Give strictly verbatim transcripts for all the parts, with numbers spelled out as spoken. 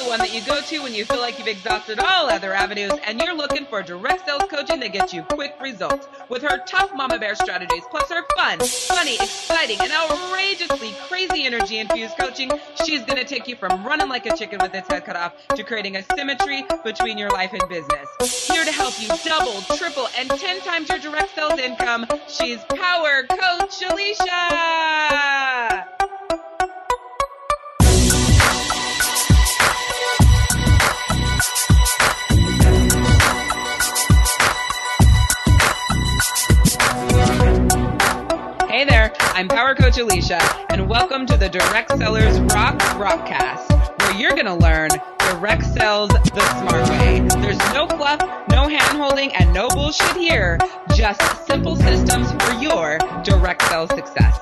one that you go to when you feel like you've exhausted all other avenues and you're looking for direct sales coaching that gets you quick results. With her tough mama bear strategies, plus her fun, funny, exciting, and outrageously crazy energy-infused coaching, she's going to take you from running like a chicken with its head cut off to creating a symmetry between your life and business. Here to help you double, triple, and ten times your direct sales income, she's Power Coach Alicia! Hey there, I'm Power Coach Alicia, and welcome to the Direct Sellers Rock Rockcast, where you're going to learn direct sales the smart way. There's no fluff, no hand-holding, and no bullshit here, just simple systems for your direct sales success.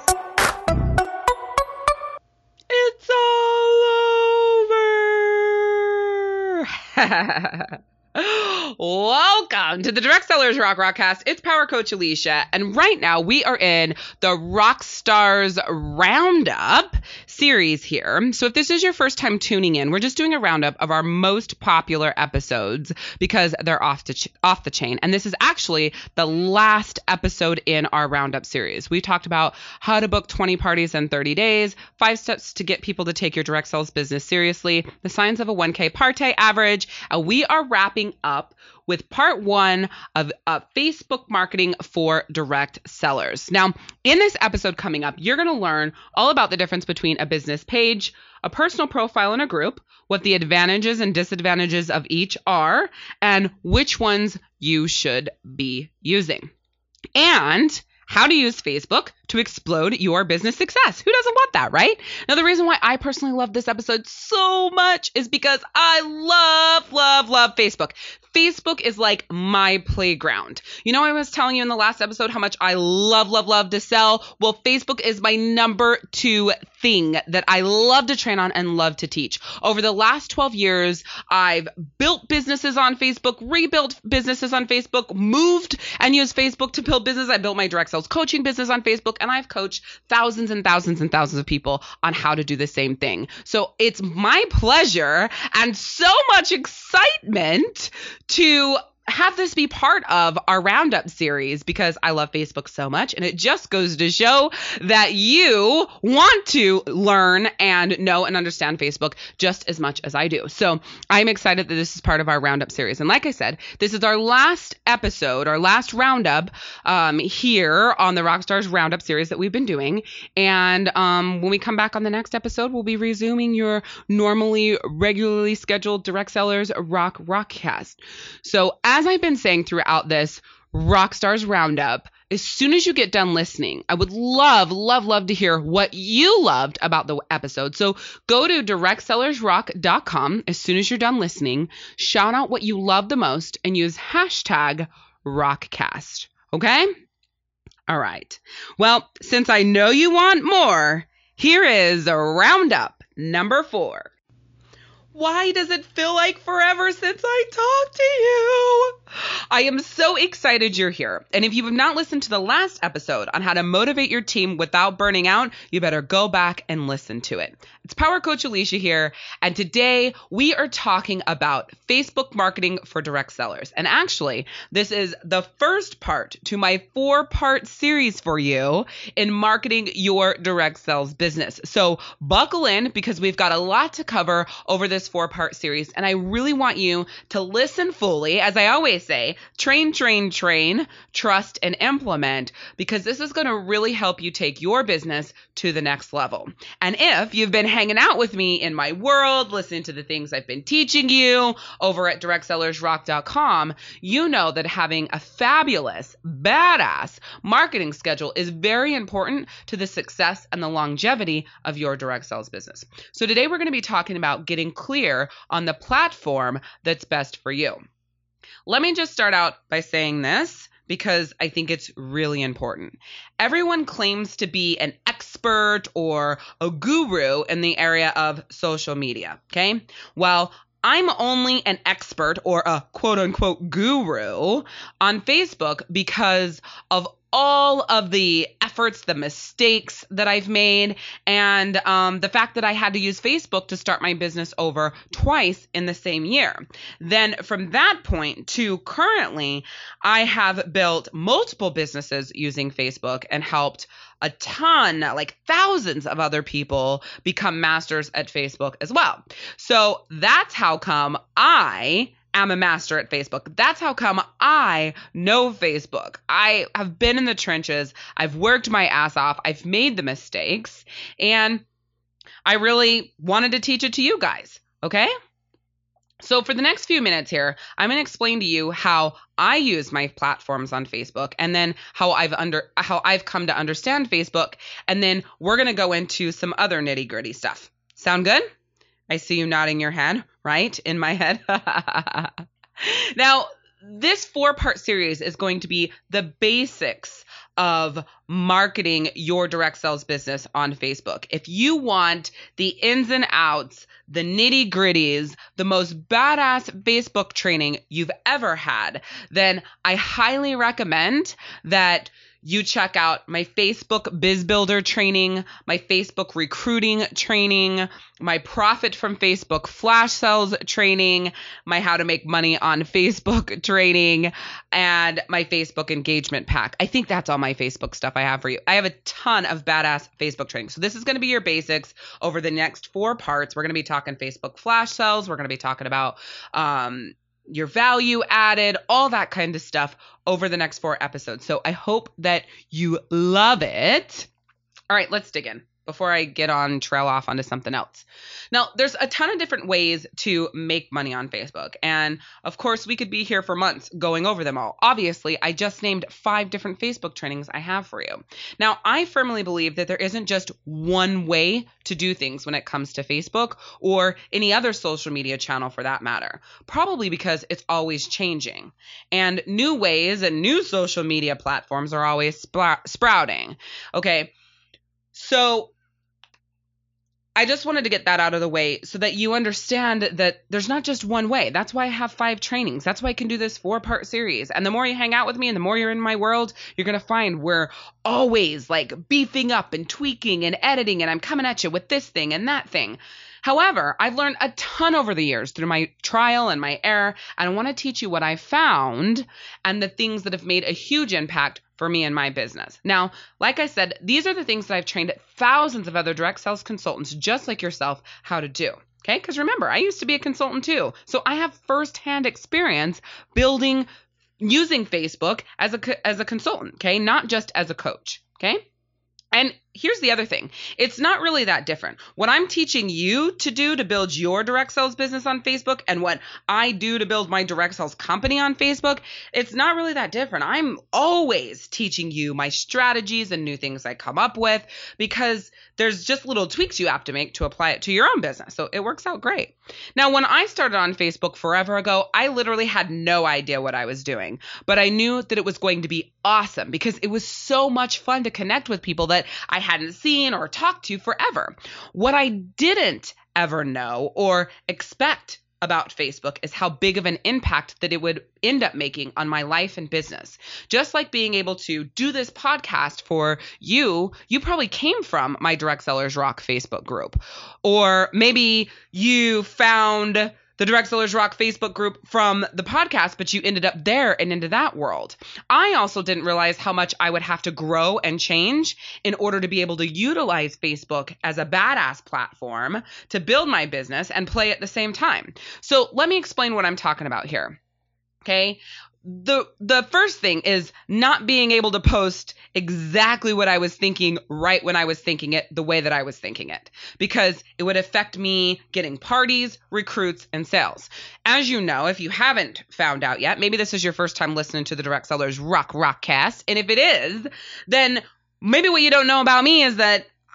It's all over! Welcome to the Direct Sellers Rock Rockcast. It's Power Coach Alicia, and right now we are in the Rockstars Roundup series here. So if this is your first time tuning in, we're just doing a roundup of our most popular episodes because they're off the ch- off the chain. And this is actually the last episode in our roundup series. We talked about how to book twenty parties in thirty days, five steps to get people to take your direct sales business seriously, the signs of a one K party average, and we are wrapping up with part one of uh, Facebook marketing for direct sellers. Now, in this episode coming up, you're going to learn all about the difference between a business page, a personal profile, and a group, what the advantages and disadvantages of each are, and which ones you should be using. And how to use Facebook to explode your business success. Who doesn't want that, right? Now, the reason why I personally love this episode so much is because I love, love, love Facebook. Facebook is like my playground. You know, I was telling you in the last episode how much I love, love, love to sell. Well, Facebook is my number two thing that I love to train on and love to teach. Over the last twelve years, I've built businesses on Facebook, rebuilt businesses on Facebook, moved and used Facebook to build business. I built my direct sales coaching business on Facebook, and I've coached thousands and thousands and thousands of people on how to do the same thing. So it's my pleasure and so much excitement to have this be part of our roundup series because I love Facebook so much, and it just goes to show that you want to learn and know and understand Facebook just as much as I do. So I'm excited that this is part of our roundup series. And like I said, this is our last episode, our last roundup um, here on the Rockstars Roundup series that we've been doing. And um, when we come back on the next episode, we'll be resuming your normally, regularly scheduled Direct Sellers Rock Rockcast. So as As I've been saying throughout this Rockstars Roundup, as soon as you get done listening, I would love, love, love to hear what you loved about the episode. So go to direct sellers rock dot com as soon as you're done listening, shout out what you love the most, and use hashtag Rockcast. Okay? All right. Well, since I know you want more, here is a Roundup number four. Why does it feel like forever since I talked to you? I am so excited you're here. And if you have not listened to the last episode on how to motivate your team without burning out, you better go back and listen to it. It's Power Coach Alicia here. And today we are talking about Facebook marketing for direct sellers. And actually, this is the first part to my four-part series for you in marketing your direct sales business. So buckle in because we've got a lot to cover over this four-part series. And I really want you to listen fully. As I always say, train, train, train, trust, and implement, because this is going to really help you take your business to the next level. And if you've been hanging out with me in my world, listening to the things I've been teaching you over at direct sellers rock dot com, you know that having a fabulous, badass marketing schedule is very important to the success and the longevity of your direct sales business. So today we're going to be talking about getting clear on the platform that's best for you. Let me just start out by saying this because I think it's really important. Everyone claims to be an expert or a guru in the area of social media, okay? Well, I'm only an expert or a quote unquote guru on Facebook because of all of the efforts, the mistakes that I've made, and um, the fact that I had to use Facebook to start my business over twice in the same year. Then from that point to currently, I have built multiple businesses using Facebook and helped a ton, like thousands of other people become masters at Facebook as well. So that's how come I am a master at Facebook. That's how come I know Facebook. I have been in the trenches. I've worked my ass off. I've made the mistakes, and I really wanted to teach it to you guys. Okay? So for the next few minutes here, I'm going to explain to you how I use my platforms on Facebook, and then how I've under how I've come to understand Facebook, and then we're going to go into some other nitty-gritty stuff. Sound good? I see you nodding your head, right? In my head. Now, this four-part series is going to be the basics of marketing your direct sales business on Facebook. If you want the ins and outs, the nitty-gritties, the most badass Facebook training you've ever had, then I highly recommend that you check out my Facebook Biz Builder training, my Facebook recruiting training, my Profit from Facebook flash sales training, my How to Make Money on Facebook training, and my Facebook engagement pack. I think that's all my Facebook stuff I have for you. I have a ton of badass Facebook training. So this is going to be your basics over the next four parts. We're going to be talking Facebook flash sales. We're going to be talking about um, your value added, all that kind of stuff over the next four episodes. So I hope that you love it. All right, let's dig in before I get on trail off onto something else. Now, there's a ton of different ways to make money on Facebook. And of course, we could be here for months going over them all. Obviously, I just named five different Facebook trainings I have for you. Now, I firmly believe that there isn't just one way to do things when it comes to Facebook or any other social media channel for that matter. Probably because it's always changing. And new ways and new social media platforms are always spr- sprouting. Okay, so I just wanted to get that out of the way so that you understand that there's not just one way. That's why I have five trainings. That's why I can do this four-part series. And the more you hang out with me and the more you're in my world, you're going to find we're always like beefing up and tweaking and editing, and I'm coming at you with this thing and that thing. However, I've learned a ton over the years through my trial and my error, and I want to teach you what I found and the things that have made a huge impact for me and my business. Now, like I said, these are the things that I've trained thousands of other direct sales consultants just like yourself how to do. Okay? Because remember, I used to be a consultant too. So I have firsthand experience building, using Facebook as a, as a consultant, okay? Not just as a coach, okay? And here's the other thing. It's not really that different. What I'm teaching you to do to build your direct sales business on Facebook and what I do to build my direct sales company on Facebook, it's not really that different. I'm always teaching you my strategies and new things I come up with because there's just little tweaks you have to make to apply it to your own business. So it works out great. Now, when I started on Facebook forever ago, I literally had no idea what I was doing, but I knew that it was going to be awesome because it was so much fun to connect with people that I hadn't seen or talked to forever. What I didn't ever know or expect about Facebook is how big of an impact that it would end up making on my life and business. Just like being able to do this podcast for you, you probably came from my Direct Sellers Rock Facebook group. Or maybe you found the Direct Sellers Rock Facebook group from the podcast, but you ended up there and into that world. I also didn't realize how much I would have to grow and change in order to be able to utilize Facebook as a badass platform to build my business and play at the same time. So let me explain what I'm talking about here. Okay. The the first thing is not being able to post exactly what I was thinking right when I was thinking it, the way that I was thinking it, because it would affect me getting parties, recruits, and sales. As you know, if you haven't found out yet, maybe this is your first time listening to the Direct Sellers Rock Rock Cast, and if it is, then maybe what you don't know about me is that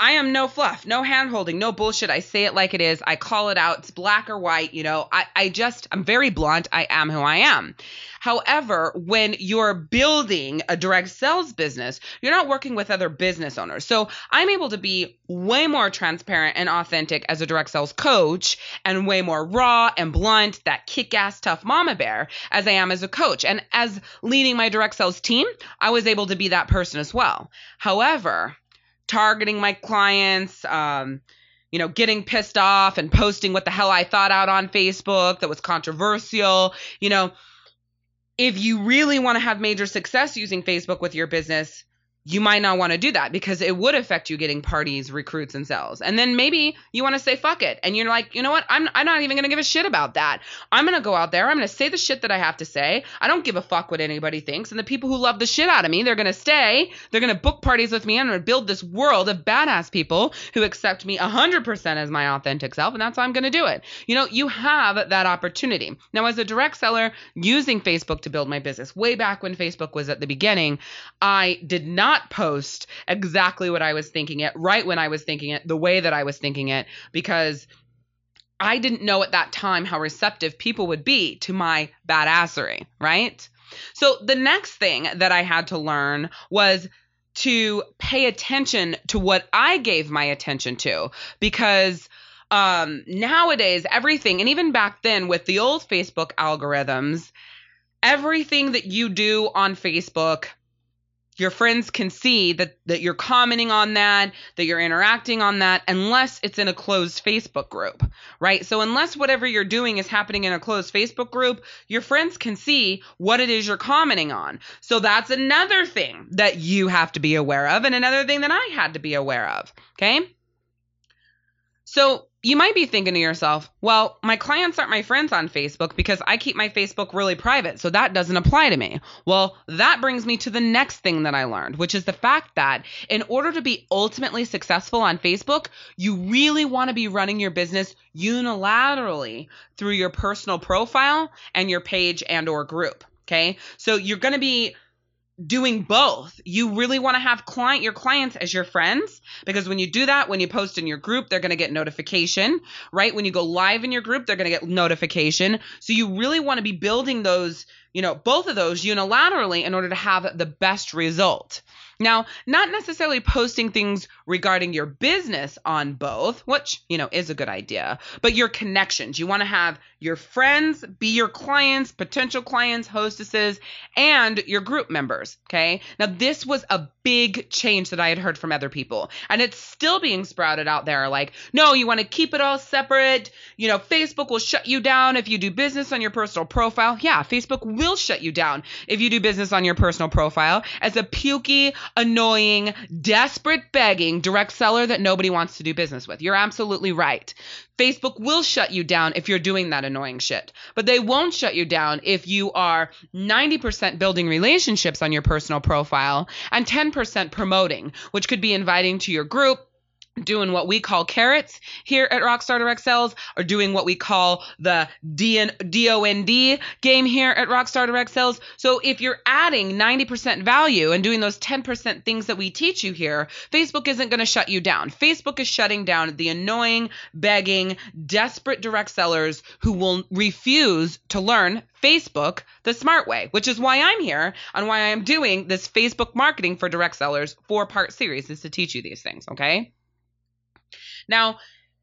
I am no fluff, no hand holding, no bullshit. I say it like it is. I call it out. It's black or white. You know, I, I just, I'm very blunt. I am who I am. However, when you're building a direct sales business, you're not working with other business owners. So I'm able to be way more transparent and authentic as a direct sales coach and way more raw and blunt, that kick-ass tough mama bear, as I am as a coach. And as leading my direct sales team, I was able to be that person as well. However, targeting my clients, um, you know, getting pissed off and posting what the hell I thought out on Facebook that was controversial, you know, if you really want to have major success using Facebook with your business, you might not want to do that because it would affect you getting parties, recruits, and sales. And then maybe you want to say, fuck it. And you're like, you know what? I'm, I'm not even going to give a shit about that. I'm going to go out there. I'm going to say the shit that I have to say. I don't give a fuck what anybody thinks. And the people who love the shit out of me, they're going to stay. They're going to book parties with me. I'm going to build this world of badass people who accept me one hundred percent as my authentic self. And that's how I'm going to do it. You know, you have that opportunity. Now, as a direct seller using Facebook to build my business, way back when Facebook was at the beginning, I did not post exactly what I was thinking it, right when I was thinking it, the way that I was thinking it, because I didn't know at that time how receptive people would be to my badassery, right? So the next thing that I had to learn was to pay attention to what I gave my attention to, because um, nowadays everything, and even back then with the old Facebook algorithms, everything that you do on Facebook, your friends can see that, that you're commenting on that, that you're interacting on that, unless it's in a closed Facebook group, right? So unless whatever you're doing is happening in a closed Facebook group, your friends can see what it is you're commenting on. So that's another thing that you have to be aware of, and another thing that I had to be aware of, okay? So you might be thinking to yourself, well, my clients aren't my friends on Facebook because I keep my Facebook really private, so that doesn't apply to me. Well, that brings me to the next thing that I learned, which is the fact that in order to be ultimately successful on Facebook, you really want to be running your business unilaterally through your personal profile and your page and or group, okay? So you're going to be doing both. You really want to have client your clients as your friends, because when you do that, when you post in your group, they're going to get notification, right? When you go live in your group, they're going to get notification. So you really want to be building those, you know, both of those unilaterally in order to have the best result. Now, not necessarily posting things regarding your business on both, which, you know, is a good idea, but your connections. You want to have your friends be your clients, potential clients, hostesses, and your group members, okay? Now, this was a big change that I had heard from other people, and it's still being sprouted out there. Like, no, you want to keep it all separate. You know, Facebook will shut you down if you do business on your personal profile. Yeah, Facebook will shut you down if you do business on your personal profile as a pukey, annoying, desperate, begging direct seller that nobody wants to do business with. You're absolutely right. Facebook will shut you down if you're doing that annoying shit, but they won't shut you down if you are ninety percent building relationships on your personal profile and ten percent promoting, which could be inviting to your group, doing what we call carrots here at Rockstar Direct Sales, or doing what we call the D O N D game here at Rockstar Direct Sales. So if you're adding ninety percent value and doing those ten percent things that we teach you here, Facebook isn't going to shut you down. Facebook is shutting down the annoying, begging, desperate direct sellers who will refuse to learn Facebook the smart way, which is why I'm here and why I'm doing this Facebook marketing for direct sellers four-part series, is to teach you these things, okay? Now,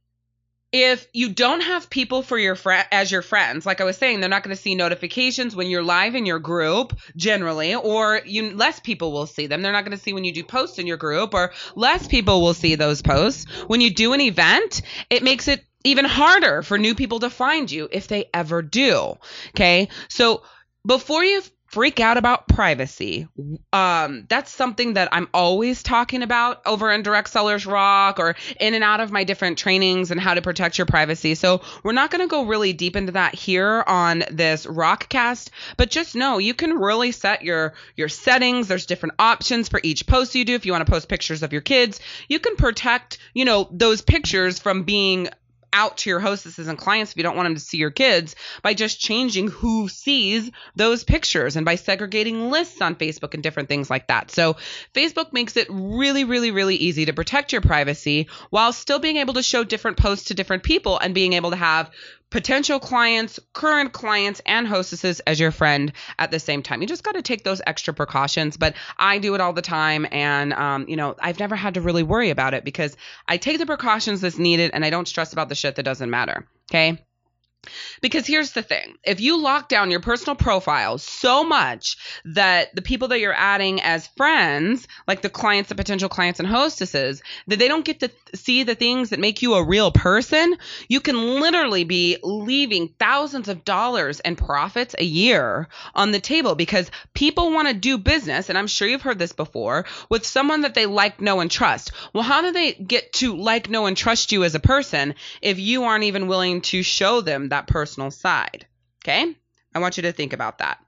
if you don't have people for your fr- as your friends, like I was saying, they're not going to see notifications when you're live in your group generally, or you, less people will see them. They're not going to see when you do posts in your group, or less people will see those posts. When you do an event, it makes it even harder for new people to find you if they ever do. Okay. So before you freak out about privacy, um, that's something that I'm always talking about over in Direct Sellers Rock or in and out of my different trainings and how to protect your privacy. So we're not going to go really deep into that here on this Rockcast, but just know you can really set your, your settings. There's different options for each post you do. If you want to post pictures of your kids, you can protect, you know, those pictures from being out to your hostesses and clients if you don't want them to see your kids by just changing who sees those pictures and by segregating lists on Facebook and different things like that. So Facebook makes it really, really, really easy to protect your privacy while still being able to show different posts to different people and being able to have potential clients, current clients, and hostesses as your friend at the same time. You just got to take those extra precautions, but I do it all the time. And, um, you know, I've never had to really worry about it because I take the precautions that's needed and I don't stress about the shit that doesn't matter. Okay. Because here's the thing. If you lock down your personal profile so much that the people that you're adding as friends, like the clients, the potential clients and hostesses, that they don't get to th- see the things that make you a real person, you can literally be leaving thousands of dollars in profits a year on the table because people want to do business, and I'm sure you've heard this before, with someone that they like, know, and trust. Well, how do they get to like, know, and trust you as a person if you aren't even willing to show them that personal side? Okay? I want you to think about that.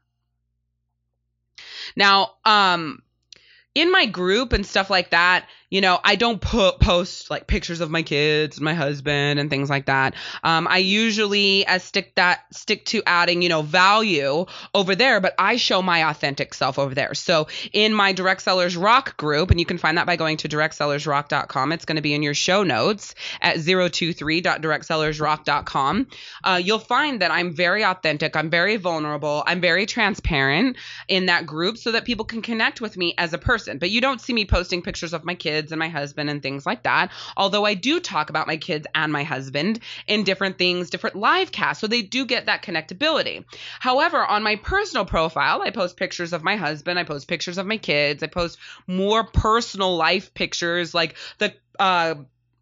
Now, um, in my group and stuff like that, you know, I don't put post like pictures of my kids and my husband and things like that. Um, I usually uh, stick that stick to adding, you know, value over there, but I show my authentic self over there. So in my Direct Sellers Rock group, and you can find that by going to direct sellers rock dot com. It's going to be in your show notes at zero two three dot direct sellers rock dot com. Uh, you'll find that I'm very authentic. I'm very vulnerable. I'm very transparent in that group so that people can connect with me as a person. But you don't see me posting pictures of my kids and my husband and things like that. Although I do talk about my kids and my husband in different things, different live casts. So they do get that connectability. However, on my personal profile, I post pictures of my husband. I post pictures of my kids. I post more personal life pictures like the, uh,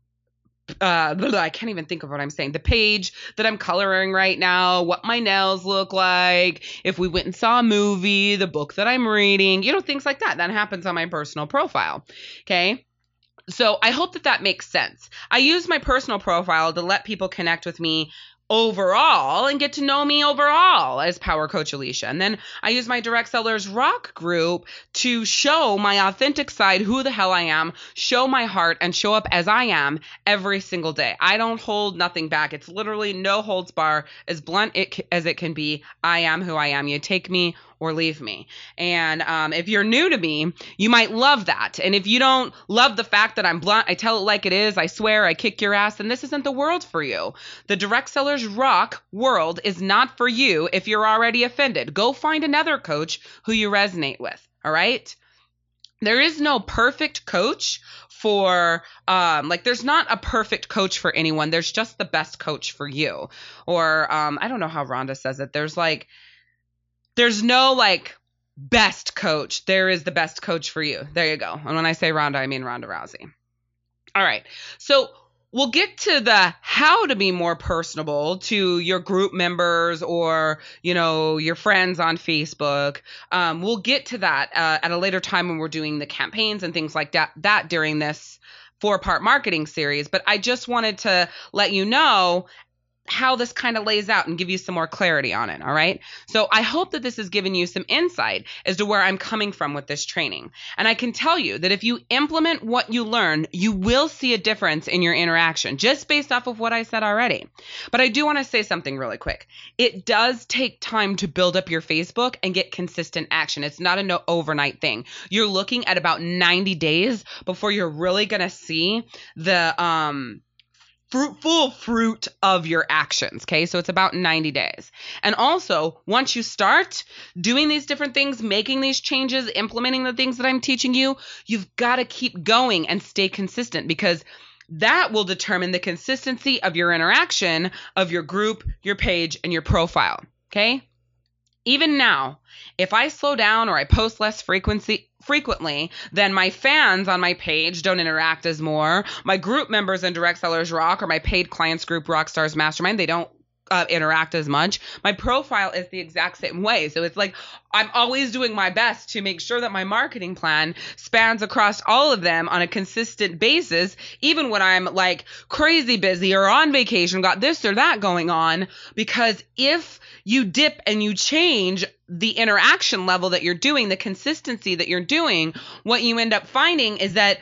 Uh, I can't even think of what I'm saying. The page that I'm coloring right now, what my nails look like, if we went and saw a movie, the book that I'm reading, you know, things like that. That happens on my personal profile. Okay. So I hope that that makes sense. I use my personal profile to let people connect with me overall and get to know me overall as Power Coach Alicia. And then I use my Direct Sellers Rock group to show my authentic side, who the hell I am, show my heart, and show up as I am every single day. I don't hold nothing back. It's literally no holds bar, as blunt it, as it can be. I am who I am. You take me or leave me. And um, if you're new to me, you might love that. And if you don't love the fact that I'm blunt, I tell it like it is, I swear, I kick your ass, then this isn't the world for you. The Direct Sellers Rock world is not for you if you're already offended. Go find another coach who you resonate with, all right? There is no perfect coach for, um, like, there's not a perfect coach for anyone. There's just the best coach for you. Or um, I don't know how Rhonda says it. There's like, There's no like best coach. There is the best coach for you. There you go. And when I say Rhonda, I mean Rhonda Rousey. All right. So we'll get to the how to be more personable to your group members or, you know, your friends on Facebook. Um, we'll get to that uh, at a later time when we're doing the campaigns and things like that, that during this four-part marketing series. But I just wanted to let you know how this kind of lays out and give you some more clarity on it. All right. So I hope that this has given you some insight as to where I'm coming from with this training. And I can tell you that if you implement what you learn, you will see a difference in your interaction just based off of what I said already. But I do want to say something really quick. It does take time to build up your Facebook and get consistent action. It's not an overnight thing. You're looking at about ninety days before you're really going to see the, um, fruitful fruit of your actions. Okay. So it's about ninety days. And also, once you start doing these different things, making these changes, implementing the things that I'm teaching you, you've got to keep going and stay consistent because that will determine the consistency of your interaction of your group, your page, and your profile. Okay. Even now, if I slow down or I post less frequency, frequently, then my fans on my page don't interact as more. My group members in Direct Sellers Rock or my paid clients group, Rockstars Mastermind, they don't uh, interact as much. My profile is the exact same way. So it's like I'm always doing my best to make sure that my marketing plan spans across all of them on a consistent basis, even when I'm like crazy busy or on vacation, got this or that going on, because if you dip and you change the interaction level that you're doing, the consistency that you're doing, what you end up finding is that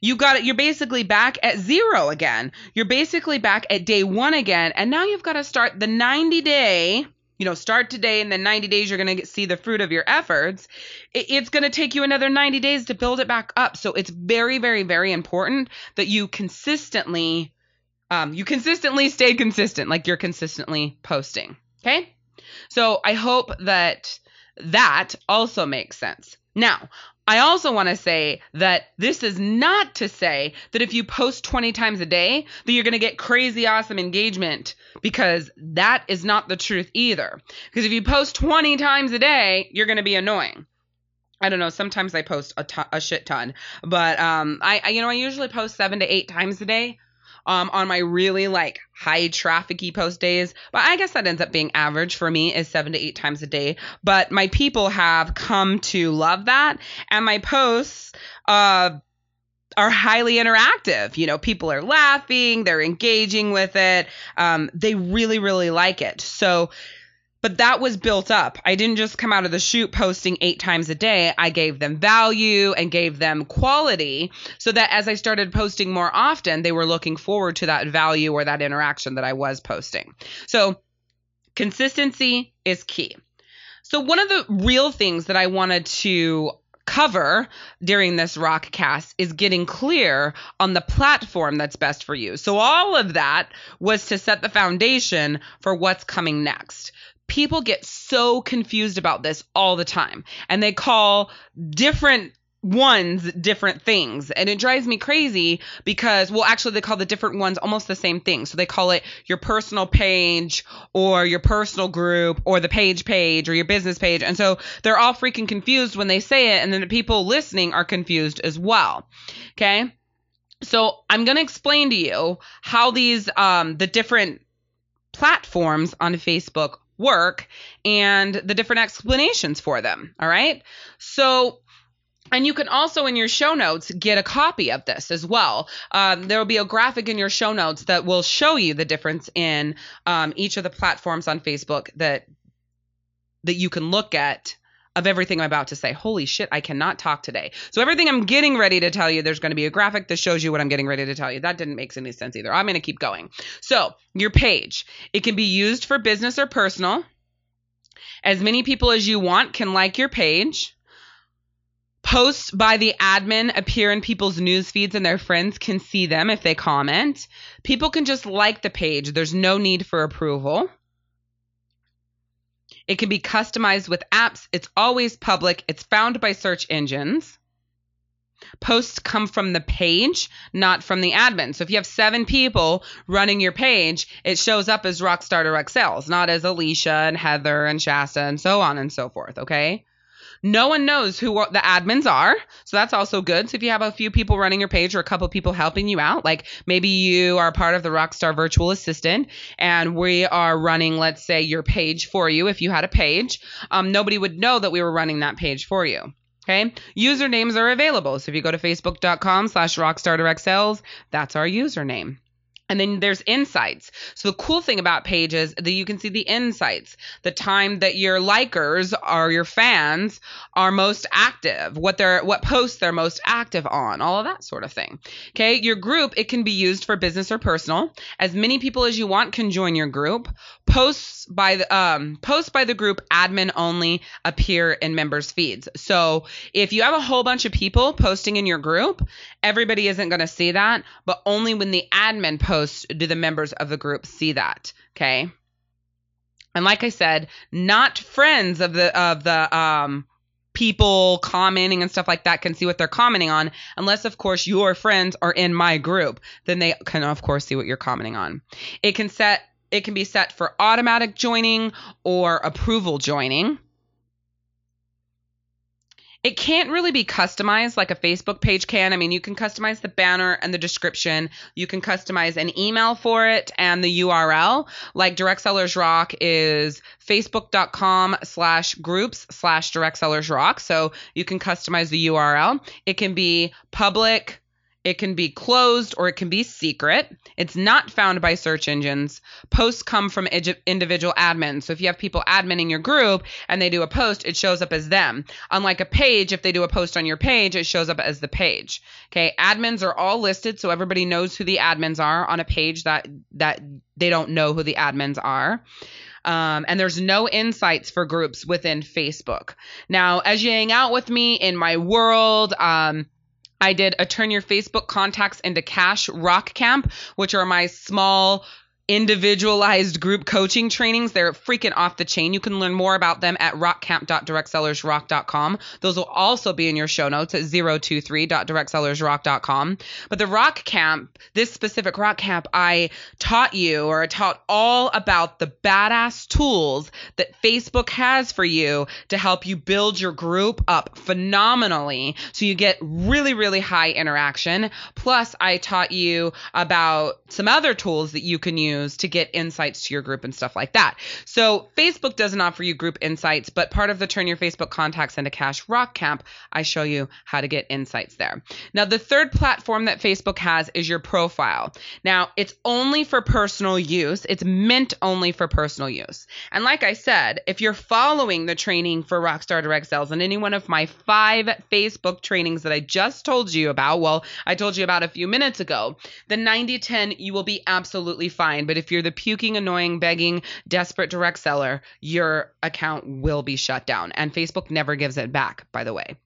You got it. You're basically back at zero again. You're basically back at day one again. And now you've got to start the ninety day, you know, start today and then ninety days, you're going to see the fruit of your efforts. It's going to take you another ninety days to build it back up. So it's very, very, very important that you consistently, um, you consistently stay consistent, like you're consistently posting. Okay. So I hope that that also makes sense. Now, I also want to say that this is not to say that if you post twenty times a day, that you're going to get crazy awesome engagement, because that is not the truth either. Because if you post twenty times a day, you're going to be annoying. I don't know. Sometimes I post a, ton, a shit ton, but um, I, I, you know, I usually post seven to eight times a day. Um, on my really like high traffic-y post days. But I guess that ends up being average for me, is seven to eight times a day. But my people have come to love that. And my posts uh, are highly interactive. You know, people are laughing, they're engaging with it. Um, they really, really like it. So, but that was built up. I didn't just come out of the chute posting eight times a day. I gave them value and gave them quality, so that as I started posting more often, they were looking forward to that value or that interaction that I was posting. So consistency is key. So one of the real things that I wanted to cover during this rock cast is getting clear on the platform that's best for you. So all of that was to set the foundation for what's coming next. People get so confused about this all the time, and they call different ones different things. And it drives me crazy because, well, actually they call the different ones almost the same thing. So they call it your personal page or your personal group or the page page or your business page. And so they're all freaking confused when they say it. And then the people listening are confused as well. Okay. So I'm going to explain to you how these, um, the different platforms on Facebook work and the different explanations for them. All right. So, and you can also in your show notes get a copy of this as well. Um, there will be a graphic in your show notes that will show you the difference in um, each of the platforms on Facebook that that you can look at of everything I'm about to say. Holy shit, I cannot talk today. So everything I'm getting ready to tell you, there's going to be a graphic that shows you what I'm getting ready to tell you. That didn't make any sense either. I'm going to keep going. So your page, it can be used for business or personal. As many people as you want can like your page. Posts by the admin appear in people's news feeds and their friends can see them if they comment. People can just like the page. There's no need for approval. It can be customized with apps. It's always public. It's found by search engines. Posts come from the page, not from the admin. So if you have seven people running your page, it shows up as Rockstar Direct Sales, not as Alicia and Heather and Shasta and so on and so forth, okay? No one knows who the admins are, so that's also good. So if you have a few people running your page or a couple people helping you out, like maybe you are part of the Rockstar Virtual Assistant and we are running, let's say, your page for you. If you had a page, um, nobody would know that we were running that page for you. Okay. Usernames are available. So if you go to facebook.com slash Rockstar Direct Sales, that's our username. And then there's insights. So the cool thing about pages is that you can see the insights, the time that your likers or your fans are most active, what they're, what posts they're most active on, all of that sort of thing. Okay. Your group, it can be used for business or personal. As many people as you want can join your group. Posts by the, um, posts by the group admin only appear in members' feeds. So if you have a whole bunch of people posting in your group, everybody isn't going to see that, but only when the admin posts do the members of the group see that. Okay. And like I said, not friends of the, of the, um, people commenting and stuff like that can see what they're commenting on, unless of course your friends are in my group, then they can of course see what you're commenting on. It can set, it can be set for automatic joining or approval joining. It can't really be customized like a Facebook page can. I mean, you can customize the banner and the description. You can customize an email for it and the U R L. Like Direct Sellers Rock is facebook.com slash groups slash Direct Sellers Rock. So you can customize the U R L. It can be public. It can be closed or it can be secret. It's not found by search engines. Posts come from ig- individual admins. So if you have people adminning your group and they do a post, it shows up as them. Unlike a page, if they do a post on your page, it shows up as the page. Okay, admins are all listed so everybody knows who the admins are on a page that that they don't know who the admins are. Um, and there's no insights for groups within Facebook. Now, as you hang out with me in my world, um, I did a Turn Your Facebook Contacts into Cash Rock Camp, which are my small individualized group coaching trainings. They're freaking off the chain. You can learn more about them at rock camp dot direct sellers rock dot com. Those will also be in your show notes at zero two three dot direct sellers rock dot com. But the Rock Camp, this specific Rock Camp, I taught you or I taught all about the badass tools that Facebook has for you to help you build your group up phenomenally so you get really, really high interaction. Plus, I taught you about some other tools that you can use to get insights to your group and stuff like that. So Facebook doesn't offer you group insights, but part of the Turn Your Facebook Contacts into Cash Rock Camp, I show you how to get insights there. Now, the third platform that Facebook has is your profile. Now, it's only for personal use. It's meant only for personal use. And like I said, if you're following the training for Rockstar Direct Sales and any one of my five Facebook trainings that I just told you about, well, I told you about a few minutes ago, the ninety ten, you will be absolutely fine. But if you're the puking, annoying, begging, desperate direct seller, your account will be shut down. And Facebook never gives it back, by the way.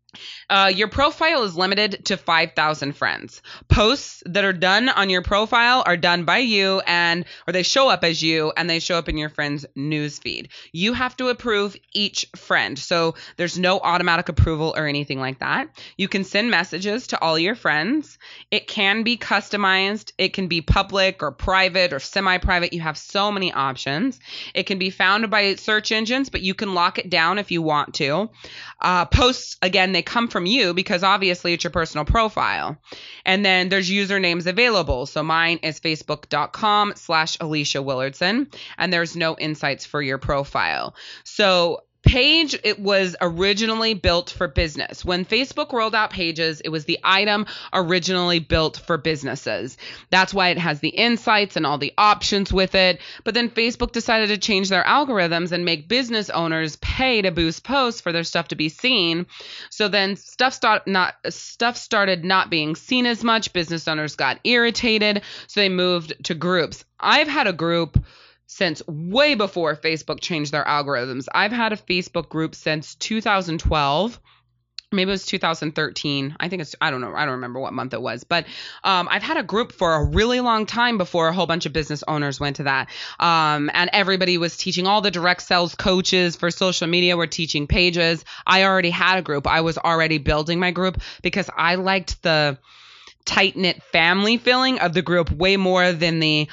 Uh, your profile is limited to five thousand friends. Posts that are done on your profile are done by you and, or they show up as you and they show up in your friend's newsfeed. You have to approve each friend. So there's no automatic approval or anything like that. You can send messages to all your friends. It can be customized. It can be public or private or semi-private. You have so many options. It can be found by search engines, but you can lock it down if you want to. Uh, posts, again, they come from you because obviously it's your personal profile. And then there's usernames available. So mine is facebook.com slash Alicia Willardson, and there's no insights for your profile. So Page, it was originally built for business. When Facebook rolled out Pages, it was the item originally built for businesses. That's why it has the insights and all the options with it. But then Facebook decided to change their algorithms and make business owners pay to boost posts for their stuff to be seen. So then stuff start not stuff started not being seen as much. Business owners got irritated, so they moved to groups. I've had a group since way before Facebook changed their algorithms. I've had a Facebook group since two thousand twelve. Maybe it was two thousand thirteen. I think it's, I don't know. I don't remember what month it was. But um, I've had a group for a really long time before a whole bunch of business owners went to that. Um, and everybody was teaching, all the direct sales coaches for social media were teaching Pages. I already had a group. I was already building my group because I liked the tight-knit family feeling of the group way more than the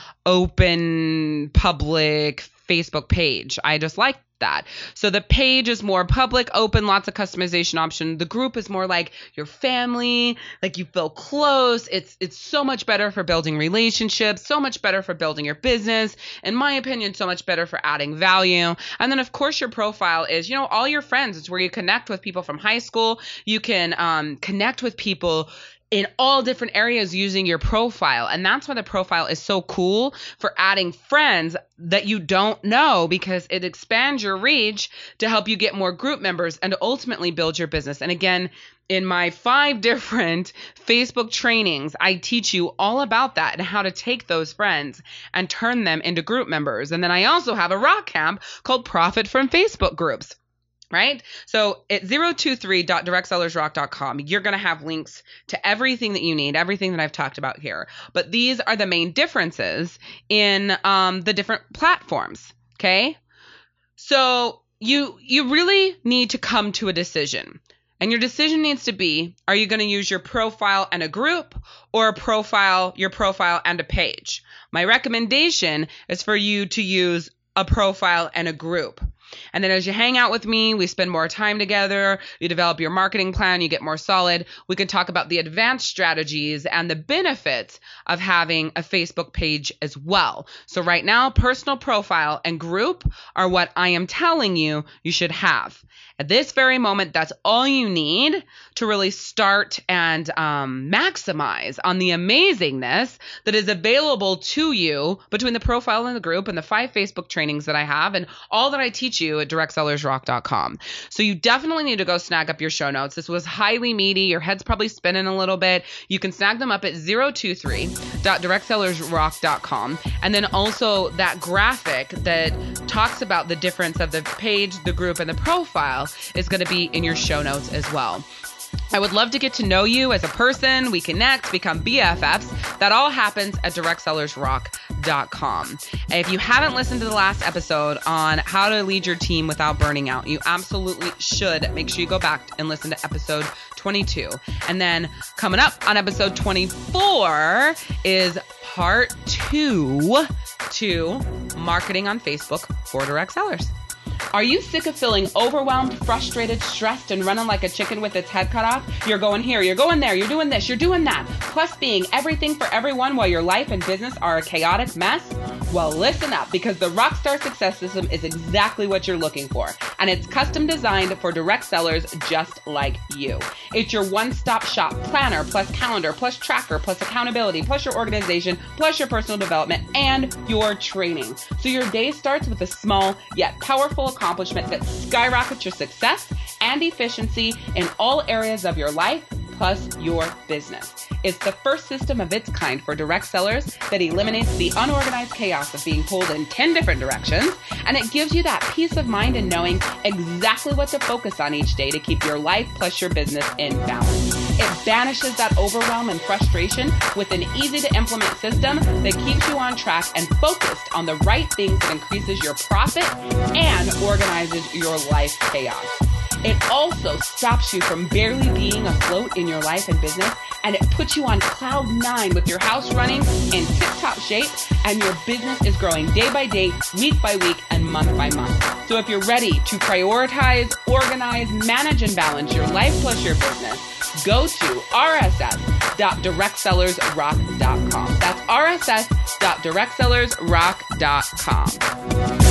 open public Facebook page. I just like that. So the page is more public, open, lots of customization option. The group is more like your family, like you feel close. It's it's so much better for building relationships, so much better for building your business. In my opinion, so much better for adding value. And then of course your profile is, you know, all your friends. It's where you connect with people from high school. You can um, connect with people in all different areas using your profile. And that's why the profile is so cool for adding friends that you don't know, because it expands your reach to help you get more group members and ultimately build your business. And again, in my five different Facebook trainings, I teach you all about that and how to take those friends and turn them into group members. And then I also have a rock camp called Profit from Facebook Groups. Right? So at zero two three dot direct sellers rock dot com, you're going to have links to everything that you need, everything that I've talked about here. But these are the main differences in um, the different platforms. Okay? So you you really need to come to a decision. And your decision needs to be, are you going to use your profile and a group, or a profile, your profile and a page? My recommendation is for you to use a profile and a group. And then as you hang out with me, we spend more time together, you develop your marketing plan, you get more solid. We can talk about the advanced strategies and the benefits of having a Facebook page as well. So right now, personal profile and group are what I am telling you you should have. At this very moment, that's all you need to really start and um, maximize on the amazingness that is available to you between the profile and the group and the five Facebook trainings that I have and all that I teach you at direct sellers rock dot com. So you definitely need to go snag up your show notes. This was highly meaty. Your head's probably spinning a little bit. You can snag them up at zero two three dot direct sellers rock dot com. And then also that graphic that talks about the difference of the page, the group, and the profile is going to be in your show notes as well. I would love to get to know you as a person. We connect, become B F Fs. That all happens at direct sellers rock dot com. If you haven't listened to the last episode on how to lead your team without burning out, you absolutely should make sure you go back and listen to episode twenty-two. And then coming up on episode twenty-four is part two to marketing on Facebook for direct sellers. Are you sick of feeling overwhelmed, frustrated, stressed, and running like a chicken with its head cut off? You're going here, you're going there, you're doing this, you're doing that, plus being everything for everyone while your life and business are a chaotic mess? Well, listen up, because the Rockstar Success System is exactly what you're looking for, and it's custom designed for direct sellers just like you. It's your one-stop shop planner, plus calendar, plus tracker, plus accountability, plus your organization, plus your personal development, and your training. So your day starts with a small yet powerful accomplishment that skyrockets your success and efficiency in all areas of your life, plus your business. It's the first system of its kind for direct sellers that eliminates the unorganized chaos of being pulled in ten different directions, and it gives you that peace of mind in knowing exactly what to focus on each day to keep your life plus your business in balance. It banishes that overwhelm and frustration with an easy-to-implement system that keeps you on track and focused on the right things that increases your profit and organizes your life chaos. It also stops you from barely being afloat in your life and business, and it puts you on cloud nine with your house running in tip-top shape and your business is growing day by day, week by week, and month by month. So if you're ready to prioritize, organize, manage, and balance your life plus your business, go to r s s dot direct sellers rock dot com. That's r s s dot direct sellers rock dot com.